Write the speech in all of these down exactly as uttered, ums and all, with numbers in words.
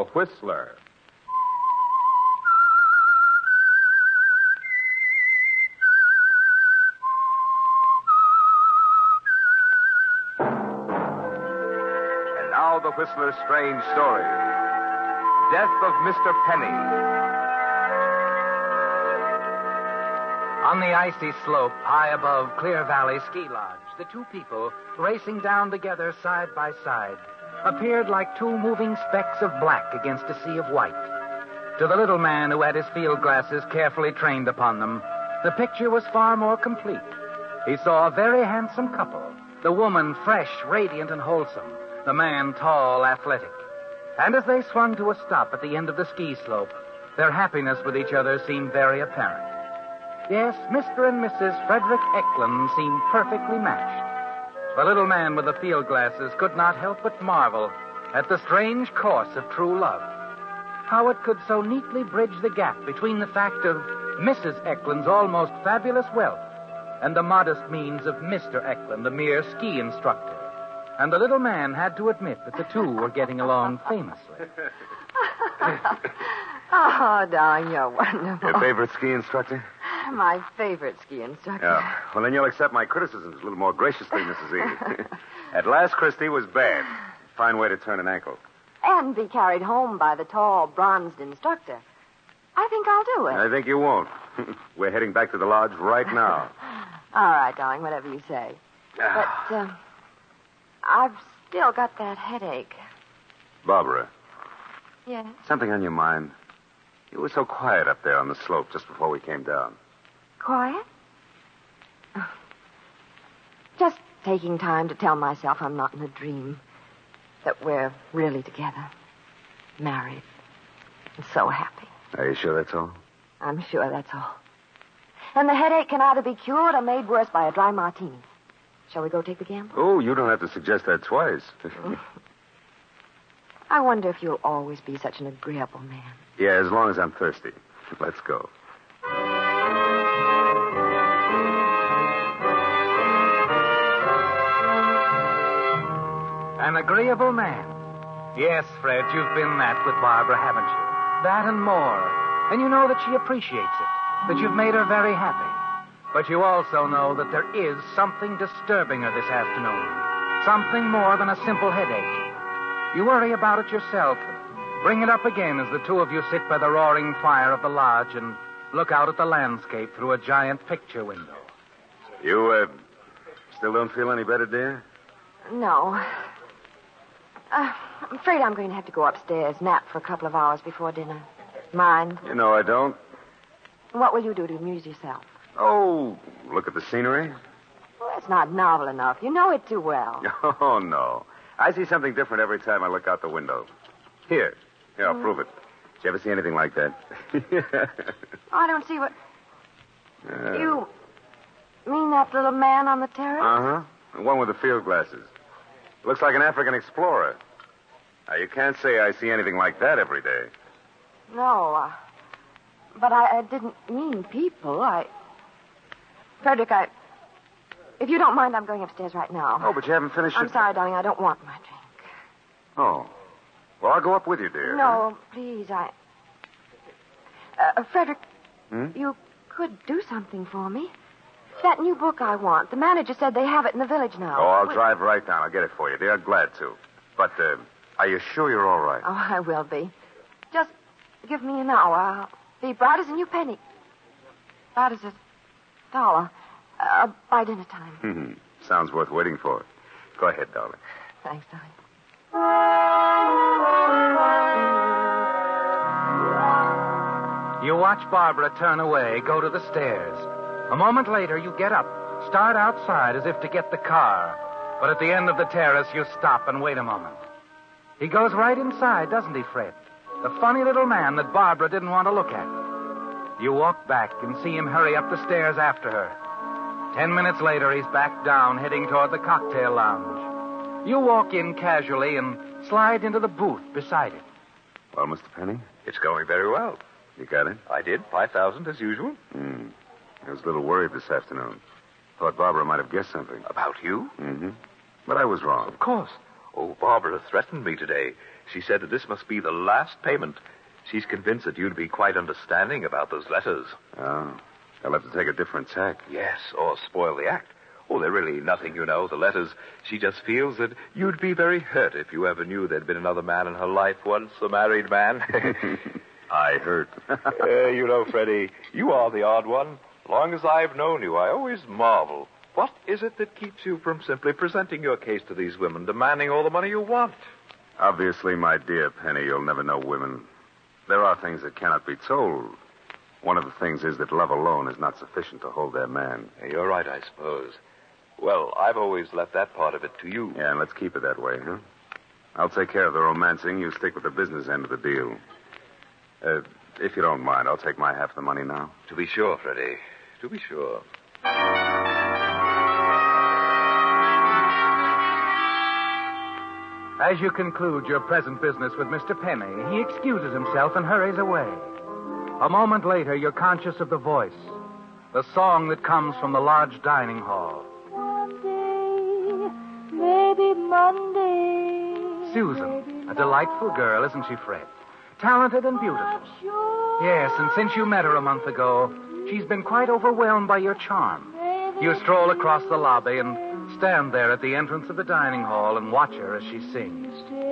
The Whistler. And now The Whistler's strange story. Death of Mister Penny. On the icy slope, high above Clear Valley Ski Lodge, the two people, racing down together side by side, appeared like two moving specks of black against a sea of white. To the little man who had his field glasses carefully trained upon them, the picture was far more complete. He saw a very handsome couple, the woman fresh, radiant, and wholesome, the man tall, athletic. And as they swung to a stop at the end of the ski slope, their happiness with each other seemed very apparent. Yes, Mister and Missus Frederick Eklund seemed perfectly matched. The little man with the field glasses could not help but marvel at the strange course of true love. How it could so neatly bridge the gap between the fact of Missus Eklund's almost fabulous wealth and the modest means of Mister Eklund, a mere ski instructor. And the little man had to admit that the two were getting along famously. Oh, darling, you're wonderful. Your favorite ski instructor? My favorite ski instructor. Yeah. Well, then you'll accept my criticisms a little more graciously, Missus Edie. At last, Christie was bad. Fine way to turn an ankle. And be carried home by the tall, bronzed instructor. I think I'll do it. I think you won't. We're heading back to the lodge right now. All right, darling, whatever you say. But, uh, I've still got that headache. Barbara. Yes? Something on your mind? You were so quiet up there on the slope just before we came down. Quiet? Oh. Just taking time to tell myself I'm not in a dream. That we're really together. Married. And so happy. Are you sure that's all? I'm sure that's all. And the headache can either be cured or made worse by a dry martini. Shall we go take the gamble? Oh, you don't have to suggest that twice. I wonder if you'll always be such an agreeable man. Yeah, as long as I'm thirsty. Let's go. An agreeable man. Yes, Fred, you've been that with Barbara, haven't you? That and more. And you know that she appreciates it, that you've made her very happy. But you also know that there is something disturbing her this afternoon. Something more than a simple headache. You worry about it yourself. Bring it up again as the two of you sit by the roaring fire of the lodge and look out at the landscape through a giant picture window. You, uh, still don't feel any better, dear? No. Uh, I'm afraid I'm going to have to go upstairs, nap for a couple of hours before dinner. Mind? You know I don't. What will you do to amuse yourself? Oh, look at the scenery. Well, that's not novel enough. You know it too well. Oh, no. I see something different every time I look out the window. Here. Here, I'll mm. prove it. Did you ever see anything like that? I don't see what... Uh, you mean that little man on the terrace? Uh-huh. The one with the field glasses. Looks like an African explorer. Now, you can't say I see anything like that every day. No, uh, but I, I didn't mean people. I... Frederick, I... If you don't mind, I'm going upstairs right now. Oh, but you haven't finished I'm your... sorry, darling. I don't want my drink. Oh. Well, I'll go up with you, dear. No, huh? Please, I... Uh, Frederick, hmm? you could do something for me. That new book I want. The manager said they have it in the village now. Oh, I'll Wait. drive right down. I'll get it for you, dear. Glad to. But, uh, are you sure you're all right? Oh, I will be. Just give me an hour. I'll be bright as a new penny. Bright as a dollar. Uh, by dinner time. Hmm. Sounds worth waiting for. Go ahead, darling. Thanks, darling. You watch Barbara turn away, go to the stairs. A moment later, you get up, start outside as if to get the car. But at the end of the terrace, you stop and wait a moment. He goes right inside, doesn't he, Fred? The funny little man that Barbara didn't want to look at. You walk back and see him hurry up the stairs after her. Ten minutes later, he's back down, heading toward the cocktail lounge. You walk in casually and slide into the booth beside it. Well, Mister Penny? It's going very well. You got it? I did. five thousand as usual. Hmm. I was a little worried this afternoon. Thought Barbara might have guessed something. About you? Mm-hmm. But I was wrong. Of course. Oh, Barbara threatened me today. She said that this must be the last payment. She's convinced that you'd be quite understanding about those letters. Oh, I'll have to take a different tack. Yes, or spoil the act. Oh, they're really nothing, you know, the letters. She just feels that you'd be very hurt if you ever knew there'd been another man in her life once, a married man. I hurt. uh, you know, Freddie, you are the odd one. As long as I've known you, I always marvel. What is it that keeps you from simply presenting your case to these women, demanding all the money you want? Obviously, my dear Penny, you'll never know women. There are things that cannot be told. One of the things is that love alone is not sufficient to hold their man. You're right, I suppose. Well, I've always left that part of it to you. Yeah, and let's keep it that way, huh? I'll take care of the romancing. You stick with the business end of the deal. Uh, if you don't mind, I'll take my half of the money now. To be sure, Freddie. To be sure. As you conclude your present business with Mister Penny, he excuses himself and hurries away. A moment later, you're conscious of the voice, the song that comes from the lodge dining hall. Monday, maybe Monday. Susan, a delightful girl, isn't she, Fred? Talented and beautiful. Sure. Yes, and since you met her a month ago, she's been quite overwhelmed by your charm. You stroll across the lobby and stand there at the entrance of the dining hall and watch her as she sings.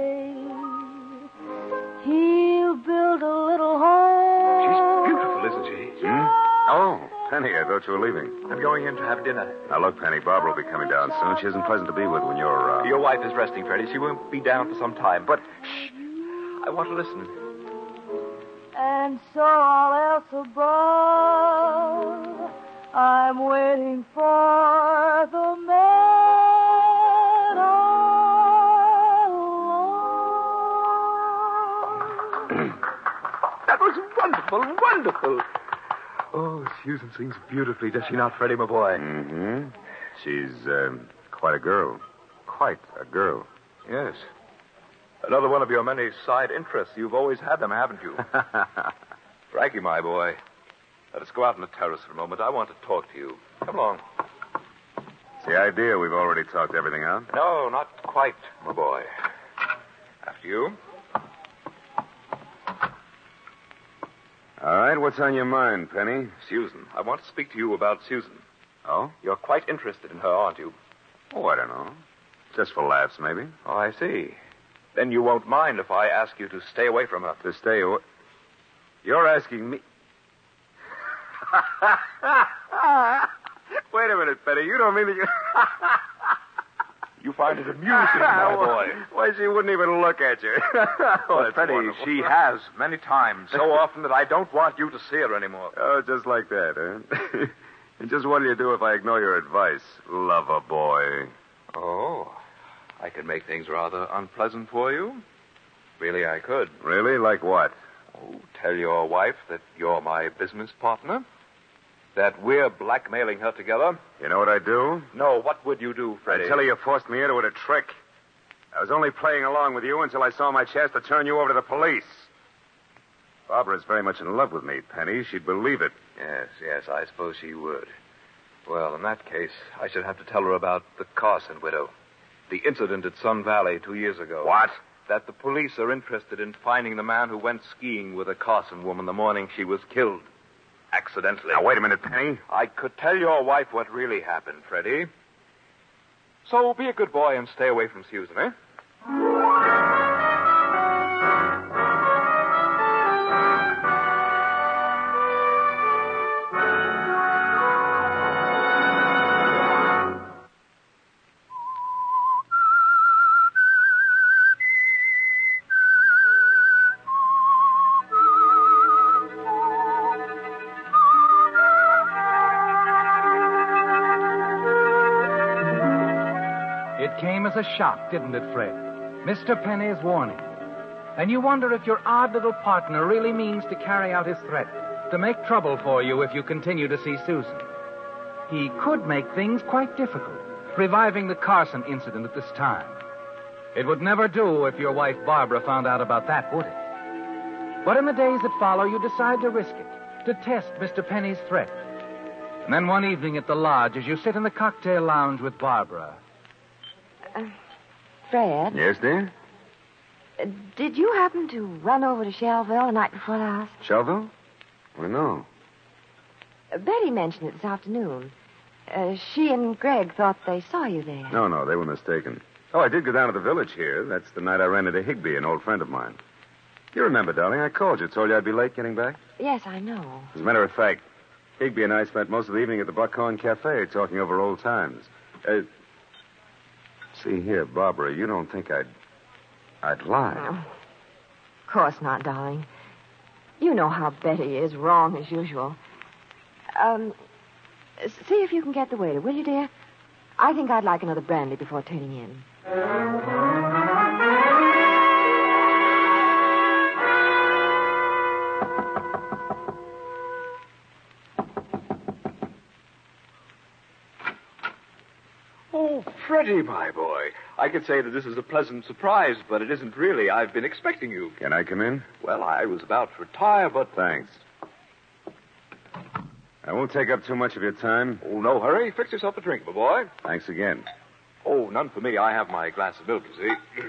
He'll build a little home. She's beautiful, isn't she? Hmm? Oh, Penny, I thought you were leaving. I'm going in to have dinner. Now, look, Penny, Barbara will be coming down soon. She isn't pleasant to be with when you're, uh... Your wife is resting, Freddie. She won't be down for some time. But, shh, I want to listen. And so all else above, I'm waiting for the man I love. That was wonderful, wonderful. Oh, Susan sings beautifully, does she not, Freddie, my boy? Mm-hmm. She's, um, quite a girl. Quite a girl. Yes. Another one of your many side interests. You've always had them, haven't you? Frankie, my boy, let us go out on the terrace for a moment. I want to talk to you. Come along. It's the idea we've already talked everything out. No, not quite, my boy. After you. All right, what's on your mind, Penny? Susan. I want to speak to you about Susan. Oh? You're quite interested in her, aren't you? Oh, I don't know. Just for laughs, maybe. Oh, I see. Then you won't mind if I ask you to stay away from her. To stay away? You're asking me... Wait a minute, Penny. You don't mean that you... You find it amusing, my boy. Why, she wouldn't even look at you. Oh, But, Freddie, wonderful. she has many times. So often that I don't want you to see her anymore. Oh, just like that, huh? And just what do you do if I ignore your advice, lover boy? Oh, I could make things rather unpleasant for you. Really, I could. Really? Like what? Oh, tell your wife that you're my business partner. That we're blackmailing her together. You know what I do? No, what would you do, Freddie? I tell her you forced me into it a trick. I was only playing along with you until I saw my chance to turn you over to the police. Barbara's very much in love with me, Penny. She'd believe it. Yes, yes, I suppose she would. Well, in that case, I should have to tell her about the Carson widow. The incident at Sun Valley two years ago. What? That the police are interested in finding the man who went skiing with a Carson woman the morning she was killed. Accidentally. Now, wait a minute, Penny. I could tell your wife what really happened, Freddie. So be a good boy and stay away from Susan, eh? It came as a shock, didn't it, Fred? Mister Penny's warning. And you wonder if your odd little partner really means to carry out his threat, to make trouble for you if you continue to see Susan. He could make things quite difficult, reviving the Carson incident at this time. It would never do if your wife Barbara found out about that, would it? But in the days that follow, you decide to risk it, to test Mister Penny's threat. And then one evening at the lodge, as you sit in the cocktail lounge with Barbara... Uh, Fred? Yes, dear? Uh, did you happen to run over to Shellville the night before last? Shellville? Well, no. Uh, Betty mentioned it this afternoon. Uh, she and Greg thought they saw you there. No, no, they were mistaken. Oh, I did go down to the village here. That's the night I ran into Higby, an old friend of mine. You remember, darling, I called you, told you I'd be late getting back. Yes, I know. As a matter of fact, Higby and I spent most of the evening at the Buckhorn Cafe talking over old times. Uh, see here, Barbara, you don't think I'd... I'd lie. Oh, of course not, darling. You know how Betty is, wrong as usual. Um, see if you can get the waiter, will you, dear? I think I'd like another brandy before turning in. Oh, Freddie, my boy. I could say that this is a pleasant surprise, but it isn't really. I've been expecting you. Can I come in? Well, I was about to retire, but... Thanks. I won't take up too much of your time. Oh, no hurry. Fix yourself a drink, my boy. Thanks again. Oh, none for me. I have my glass of milk, you see.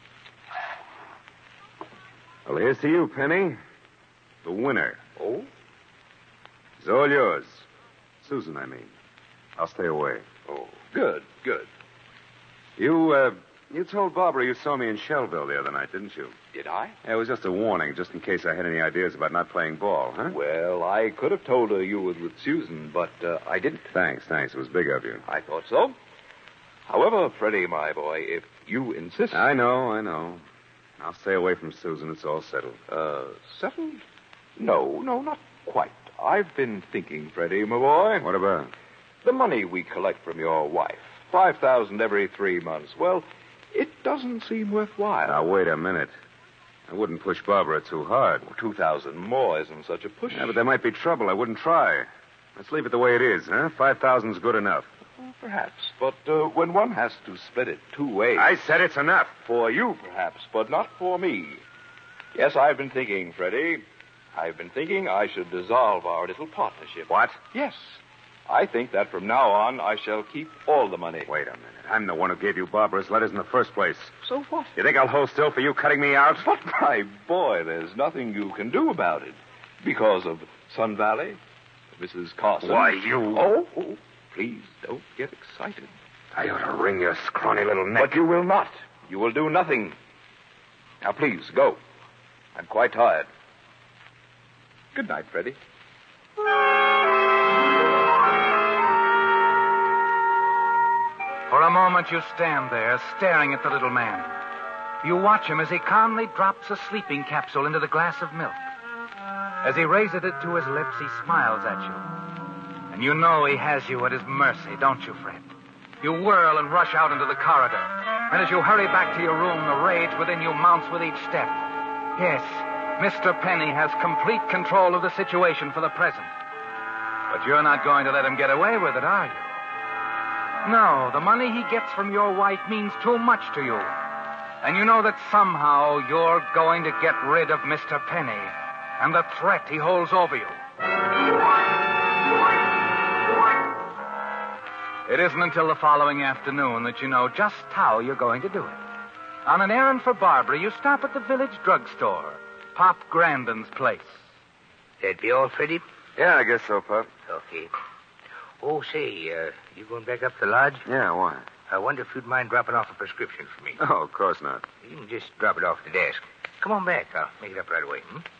Well, here's to you, Penny. The winner. Oh? It's all yours. Susan, I mean. I'll stay away. Oh, good, good. You, uh, you told Barbara you saw me in Shellville the other night, didn't you? Did I? Yeah, it was just a warning, just in case I had any ideas about not playing ball, huh? Well, I could have told her you were with Susan, but uh, I didn't. Thanks, thanks. It was big of you. I thought so. However, Freddie, my boy, if you insist... I know, I know. I'll stay away from Susan. It's all settled. Uh, settled? No, no, not quite. I've been thinking, Freddie, my boy. What about? The money we collect from your wife. Five thousand every three months. Well, it doesn't seem worthwhile. Now, wait a minute. I wouldn't push Barbara too hard. Well, two thousand more isn't such a push. Yeah, but there might be trouble. I wouldn't try. Let's leave it the way it is, huh? Five thousand's good enough. Well, perhaps, but uh, when one has to split it two ways... I said it's enough. For you, perhaps, but not for me. Yes, I've been thinking, Freddie. I've been thinking I should dissolve our little partnership. What? Yes. I think that from now on I shall keep all the money. Wait a minute. I'm the one who gave you Barbara's letters in the first place. So what? You think I'll hold still for you cutting me out? But, my boy, there's nothing you can do about it. Because of Sun Valley, Missus Carson. Why, you... Oh, oh, please don't get excited. I ought to wring your scrawny little neck. But you will not. You will do nothing. Now, please, go. I'm quite tired. Good night, Freddie. For a moment, you stand there, staring at the little man. You watch him as he calmly drops a sleeping capsule into the glass of milk. As he raises it to his lips, he smiles at you. And you know he has you at his mercy, don't you, Fred? You whirl and rush out into the corridor. And as you hurry back to your room, the rage within you mounts with each step. Yes, Mister Penny has complete control of the situation for the present. But you're not going to let him get away with it, are you? No, the money he gets from your wife means too much to you. And you know that somehow you're going to get rid of Mister Penny and the threat he holds over you. It isn't until the following afternoon that you know just how you're going to do it. On an errand for Barbara, you stop at the village drugstore, Pop Grandin's place. That be all, Freddie? Yeah, I guess so, Pop. Okay. Oh, say, uh, you going back up to the lodge? Yeah, why? I wonder if you'd mind dropping off a prescription for me. Oh, of course not. You can just drop it off the desk. Come on back. I'll make it up right away. Hmm?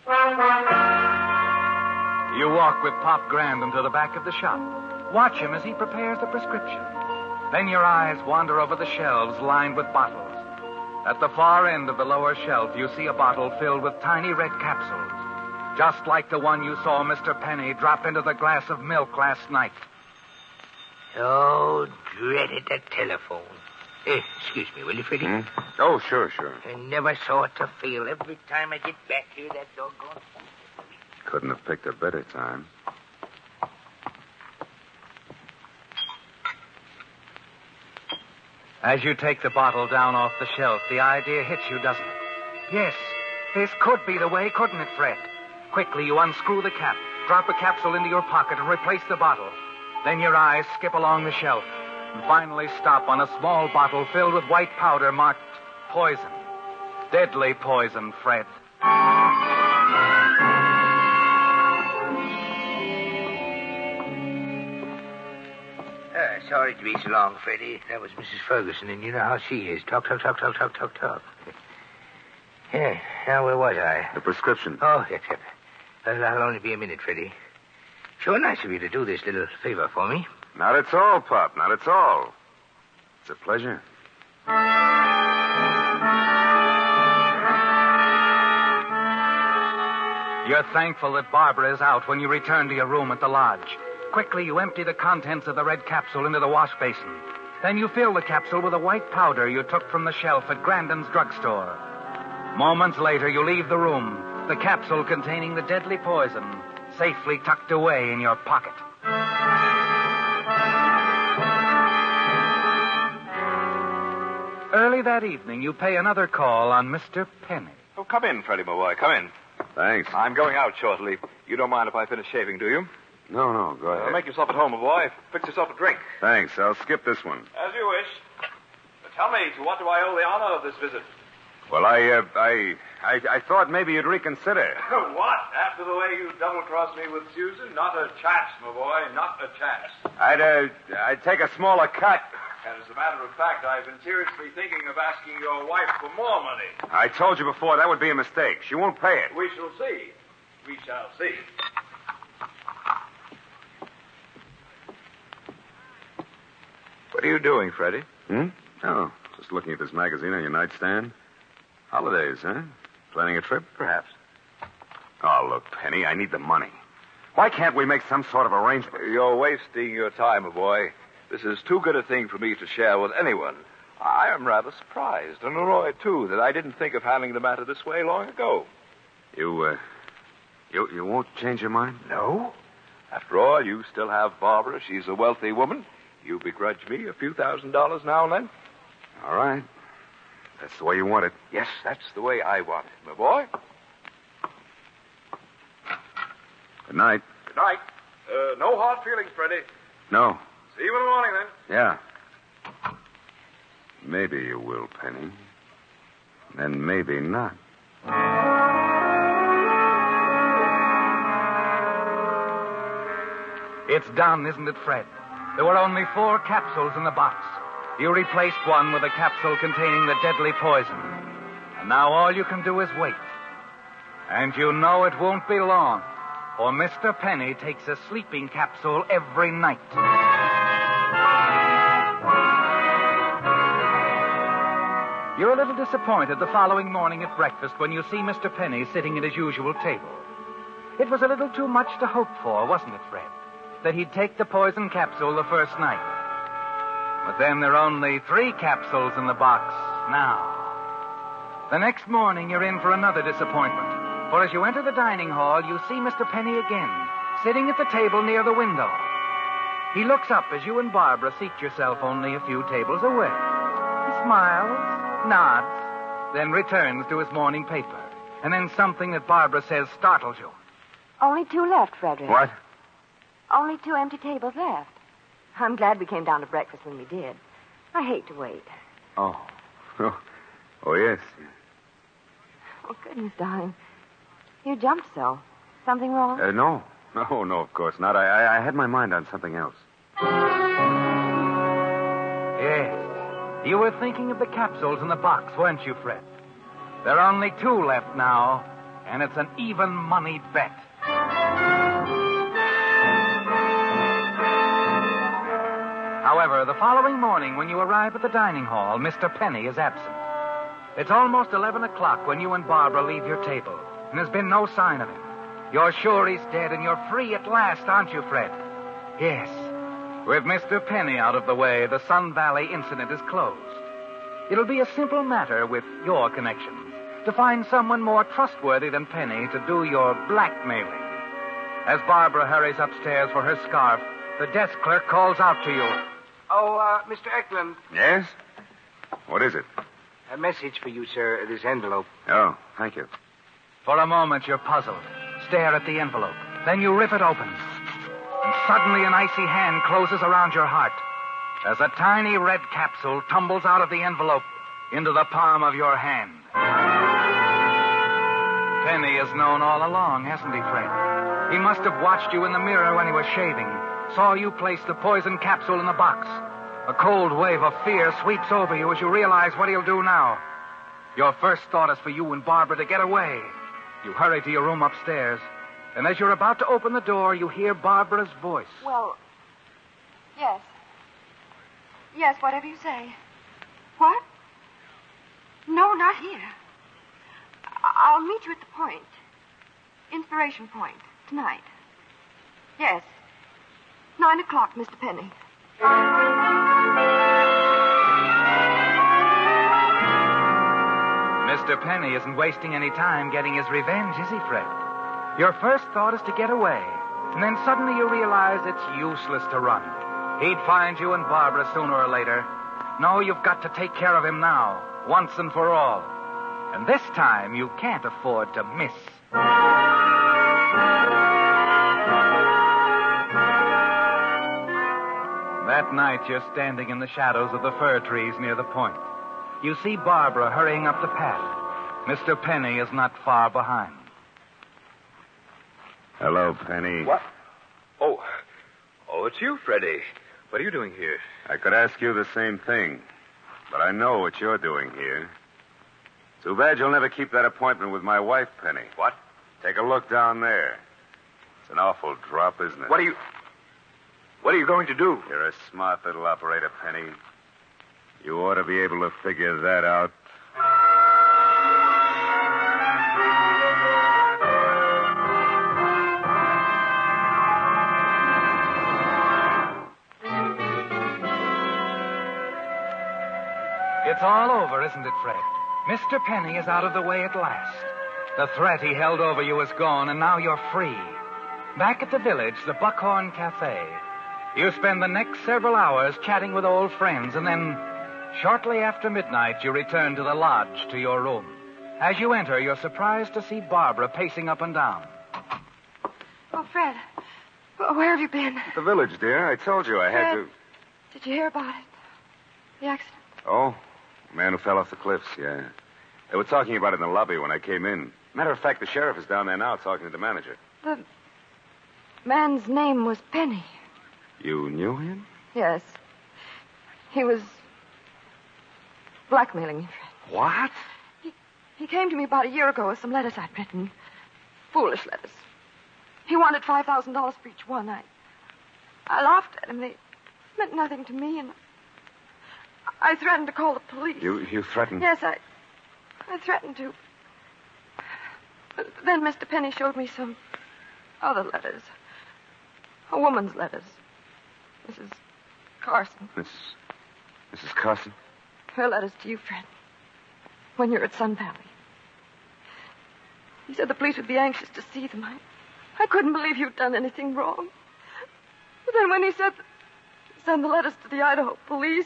You walk with Pop Grandin to the back of the shop. Watch him as he prepares the prescription. Then your eyes wander over the shelves lined with bottles. At the far end of the lower shelf, you see a bottle filled with tiny red capsules, just like the one you saw Mister Penny drop into the glass of milk last night. Oh, dreaded the telephone. Eh, excuse me, will you, Freddie? Hmm? Oh, sure, sure. I never saw it to fail. Every time I get back here, that doggone... Couldn't have picked a better time. As you take the bottle down off the shelf, the idea hits you, doesn't it? Yes, this could be the way, couldn't it, Fred? Quickly, you unscrew the cap, drop a capsule into your pocket, and replace the bottle. Then your eyes skip along the shelf and finally stop on a small bottle filled with white powder marked poison. deadly poison, Fred. Uh, sorry to be so long, Freddie. That was Missus Ferguson, and you know how she is. Talk, talk, talk, talk, talk, talk, talk. Yeah, now where was I? The prescription. Oh, yes, yes. Well, I'll only be a minute, Freddie. Sure nice of you to do this little favor for me. Not at all, Pop. Not at all. It's a pleasure. You're thankful that Barbara is out when you return to your room at the lodge. Quickly, you empty the contents of the red capsule into the wash basin. Then you fill the capsule with a white powder you took from the shelf at Grandin's drugstore. Moments later, you leave the room, the capsule containing the deadly poison safely tucked away in your pocket. Early that evening, you pay another call on Mister Penny. Oh, come in, Freddie, my boy. Come in. Thanks. I'm going out shortly. You don't mind if I finish shaving, do you? No, no, go ahead. Uh, make yourself at home, my boy. Fix yourself a drink. Thanks. I'll skip this one. As you wish. But tell me, to what do I owe the honor of this visit? Well, I, uh, I, I, I thought maybe you'd reconsider. What? After the way you double-crossed me with Susan? Not a chance, my boy. Not a chance. I'd, uh, I'd take a smaller cut. And as a matter of fact, I've been seriously thinking of asking your wife for more money. I told you before that would be a mistake. She won't pay it. We shall see. We shall see. What are you doing, Freddie? Hmm? Oh, just looking at this magazine on your nightstand. Holidays, huh? Planning a trip? Perhaps. Oh, look, Penny, I need the money. Why can't we make some sort of arrangement? You're wasting your time, my boy. This is too good a thing for me to share with anyone. I am rather surprised, and annoyed, too, that I didn't think of handling the matter this way long ago. You, uh, you, you won't change your mind? No. After all, you still have Barbara. She's a wealthy woman. You begrudge me a few thousand dollars now and then? All right. That's the way you want it. Yes, that's the way I want it, my boy. Good night. Good night. Uh, no hard feelings, Freddie. No. See you in the morning, then. Yeah. Maybe you will, Penny. And maybe not. It's done, isn't it, Fred? There were only four capsules in the box. You replaced one with a capsule containing the deadly poison. And now all you can do is wait. And you know it won't be long, for Mister Penny takes a sleeping capsule every night. You're a little disappointed the following morning at breakfast when you see Mister Penny sitting at his usual table. It was a little too much to hope for, wasn't it, Fred? That he'd take the poison capsule the first night. But then there are only three capsules in the box now. The next morning, you're in for another disappointment. For as you enter the dining hall, you see Mister Penny again, sitting at the table near the window. He looks up as you and Barbara seat yourself only a few tables away. He smiles, nods, then returns to his morning paper. And then something that Barbara says startles you. Only two left, Frederick. What? Only two empty tables left. I'm glad we came down to breakfast when we did. I hate to wait. Oh. Oh, oh yes. Oh, goodness, darling. You jumped so. Something wrong? Uh, no. No, no, of course not. I, I, I had my mind on something else. Yes. You were thinking of the capsules in the box, weren't you, Fred? There are only two left now, and it's an even money bet. However, the following morning, when you arrive at the dining hall, Mister Penny is absent. It's almost eleven o'clock when you and Barbara leave your table, and there's been no sign of him. You're sure he's dead, and you're free at last, aren't you, Fred? Yes. With Mister Penny out of the way, the Sun Valley incident is closed. It'll be a simple matter with your connections to find someone more trustworthy than Penny to do your blackmailing. As Barbara hurries upstairs for her scarf, the desk clerk calls out to you. Oh, uh, Mister Eklund. Yes? What is it? A message for you, sir. This envelope. Oh, thank you. For a moment, you're puzzled. Stare at the envelope. Then you rip it open. And suddenly an icy hand closes around your heart as a tiny red capsule tumbles out of the envelope into the palm of your hand. Penny has known all along, hasn't he, Fred? He must have watched you in the mirror when he was shaving, saw you place the poison capsule in the box. A cold wave of fear sweeps over you as you realize what he'll do now. Your first thought is for you and Barbara to get away. You hurry to your room upstairs, and as you're about to open the door, you hear Barbara's voice. Well, yes. Yes, whatever you say. What? No, not here. I- I'll meet you at the Point. Inspiration Point, tonight. Yes. Nine o'clock, Mister Penny. Mister Penny isn't wasting any time getting his revenge, is he, Fred? Your first thought is to get away, and then suddenly you realize it's useless to run. He'd find you and Barbara sooner or later. No, you've got to take care of him now, once and for all. And this time, you can't afford to miss. That night, you're standing in the shadows of the fir trees near the Point. You see Barbara hurrying up the path. Mister Penny is not far behind. Hello, Penny. What? Oh. Oh, it's you, Freddie. What are you doing here? I could ask you the same thing, but I know what you're doing here. Too bad you'll never keep that appointment with my wife, Penny. What? Take a look down there. It's an awful drop, isn't it? What are you... What are you going to do? You're a smart little operator, Penny. You ought to be able to figure that out. It's all over, isn't it, Fred? Mister Penny is out of the way at last. The threat he held over you is gone, and now you're free. Back at the village, the Buckhorn Cafe, you spend the next several hours chatting with old friends, and then, shortly after midnight, you return to the lodge to your room. As you enter, you're surprised to see Barbara pacing up and down. Oh, Fred, where have you been? At the village, dear. I told you I had Fred, to... Did you hear about it? The accident? Oh, the man who fell off the cliffs, yeah. They were talking about it in the lobby when I came in. Matter of fact, the sheriff is down there now talking to the manager. The man's name was Penny. You knew him? Yes. He was blackmailing me, Fred. What? He, he came to me about a year ago with some letters I'd written. Foolish letters. He wanted five thousand dollars for each one. I, I laughed at him. They meant nothing to me, and I threatened to call the police. You you threatened? Yes, I, I threatened to. But then Mister Penny showed me some other letters. A woman's letters. Missus Carson. Miss... Missus Carson? Her letters to you, Fred. When you're at Sun Valley. He said the police would be anxious to see them. I, I couldn't believe you'd done anything wrong. But then when he said send the letters to the Idaho police,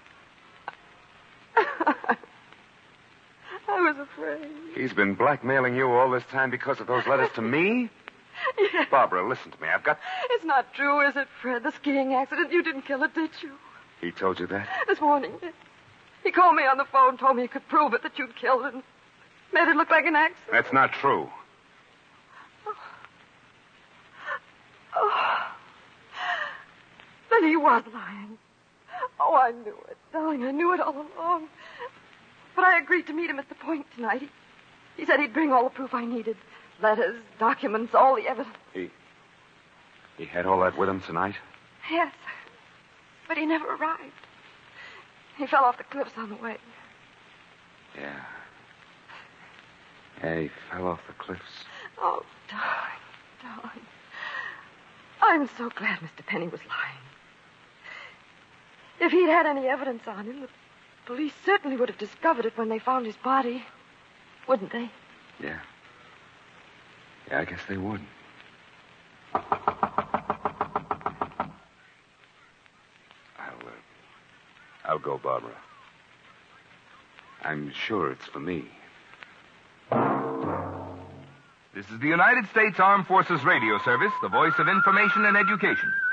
I was afraid. He's been blackmailing you all this time because of those letters to me? Yes. Barbara, listen to me. I've got... It's not true, is it, Fred? The skiing accident, you didn't kill it, did you? He told you that? This morning. He called me on the phone, told me he could prove it, that you'd killed it, and made it look like an accident. That's not true. Oh. Oh. Then he was lying. Oh, I knew it, darling. I knew it all along. But I agreed to meet him at the Point tonight. He, he said he'd bring all the proof I needed. Letters, documents, all the evidence. He... He had all that with him tonight? Yes. But he never arrived. He fell off the cliffs on the way. Yeah. Yeah, he fell off the cliffs. Oh, darling, darling. I'm so glad Mister Penny was lying. If he'd had any evidence on him, the police certainly would have discovered it when they found his body. Wouldn't they? Yeah. Yeah, I guess they would. I'll, uh, I'll go, Barbara. I'm sure it's for me. This is the United States Armed Forces Radio Service, the voice of information and education.